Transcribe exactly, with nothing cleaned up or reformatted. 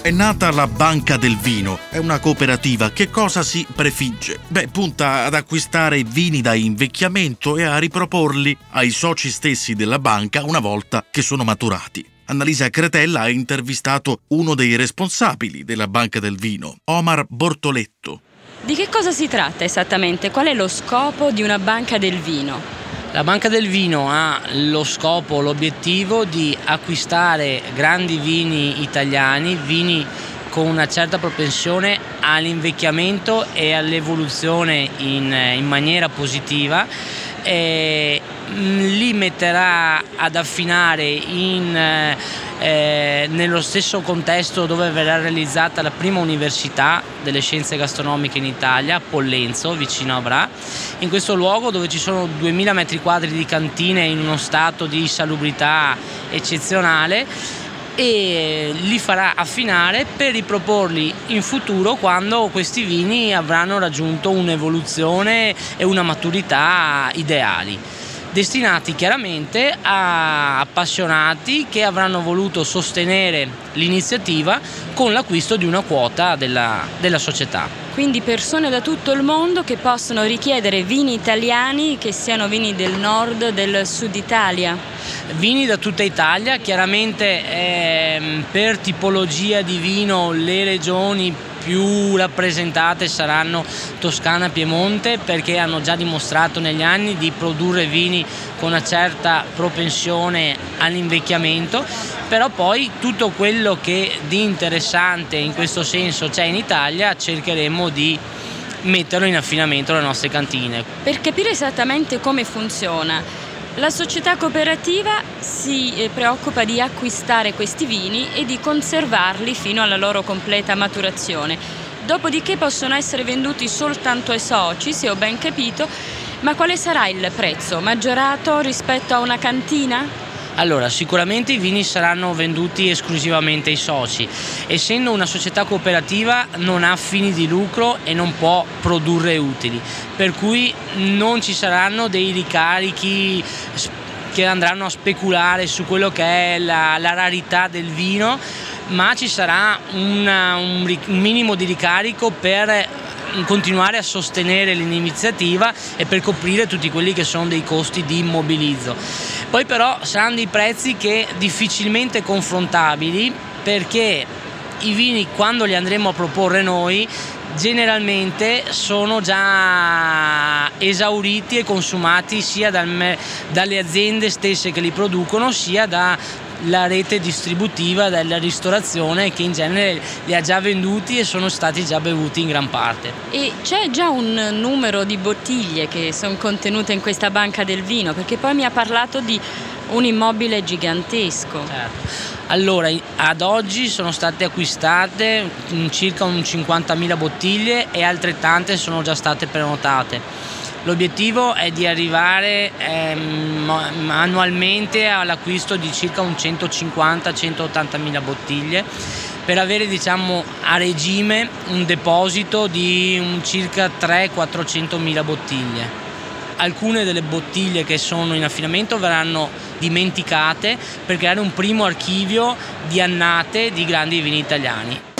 È nata la Banca del Vino, è una cooperativa. Che cosa si prefigge? Beh, punta ad acquistare vini da invecchiamento e a riproporli ai soci stessi della banca una volta che sono maturati. Annalisa Cretella ha intervistato uno dei responsabili della Banca del Vino, Omar Bortoletto. Di che cosa si tratta esattamente? Qual è lo scopo di una Banca del Vino? La Banca del Vino ha lo scopo, l'obiettivo di acquistare grandi vini italiani, vini con una certa propensione all'invecchiamento e all'evoluzione in, in maniera positiva. E li metterà ad affinare in, eh, nello stesso contesto dove verrà realizzata la prima università delle scienze gastronomiche in Italia, a Pollenzo, vicino a Bra, in questo luogo dove ci sono duemila metri quadri di cantine in uno stato di salubrità eccezionale, e li farà affinare per riproporli in futuro quando questi vini avranno raggiunto un'evoluzione e una maturità ideali, destinati chiaramente a appassionati che avranno voluto sostenere l'iniziativa con l'acquisto di una quota della, della società. Quindi persone da tutto il mondo che possono richiedere vini italiani, che siano vini del nord, del sud Italia. Vini da tutta Italia, chiaramente ehm, per tipologia di vino le regioni più rappresentate saranno Toscana e Piemonte, perché hanno già dimostrato negli anni di produrre vini con una certa propensione all'invecchiamento, però poi tutto quello che di interessante in questo senso c'è in Italia cercheremo di metterlo in affinamento alle nostre cantine. Per capire esattamente come funziona, la società cooperativa si preoccupa di acquistare questi vini e di conservarli fino alla loro completa maturazione. Dopodiché possono essere venduti soltanto ai soci, se ho ben capito, ma quale sarà il prezzo? Maggiorato rispetto a una cantina? Allora, sicuramente i vini saranno venduti esclusivamente ai soci. Essendo una società cooperativa non ha fini di lucro e non può produrre utili, per cui non ci saranno dei ricarichi che andranno a speculare su quello che è la, la rarità del vino, ma ci sarà una, un, un minimo di ricarico per continuare a sostenere l'iniziativa e per coprire tutti quelli che sono dei costi di immobilizzo. Poi però saranno dei prezzi che difficilmente confrontabili, perché i vini, quando li andremo a proporre noi, generalmente sono già esauriti e consumati sia dal, dalle aziende stesse che li producono, sia dalla rete distributiva della ristorazione, che in genere li ha già venduti e sono stati già bevuti in gran parte. E c'è già un numero di bottiglie che sono contenute in questa Banca del Vino? Perché poi mi ha parlato di un immobile gigantesco. Certo. Allora, ad oggi sono state acquistate circa un cinquantamila bottiglie e altrettante sono già state prenotate. L'obiettivo è di arrivare ehm, annualmente all'acquisto di circa un centocinquanta centottantamila bottiglie, per avere, diciamo, a regime un deposito di un circa trecento quattrocentomila bottiglie. Alcune delle bottiglie che sono in affinamento verranno dimenticate per creare un primo archivio di annate di grandi vini italiani.